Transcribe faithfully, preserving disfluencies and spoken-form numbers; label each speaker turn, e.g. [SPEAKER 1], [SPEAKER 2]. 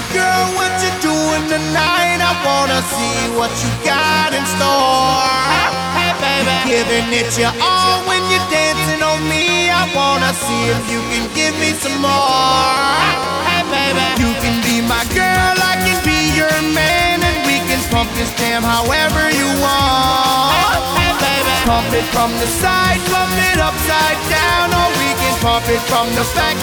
[SPEAKER 1] girl, what you doing tonight? I wanna see what you got in store. Hey baby, giving it your all when you're dancing on me. I wanna see if you can give me some more. Hey baby, you can be my girl, I can be your man, and we can pump this jam however you want. Hey baby, pump it from the side, pump it upside down, or we can pump it from the back.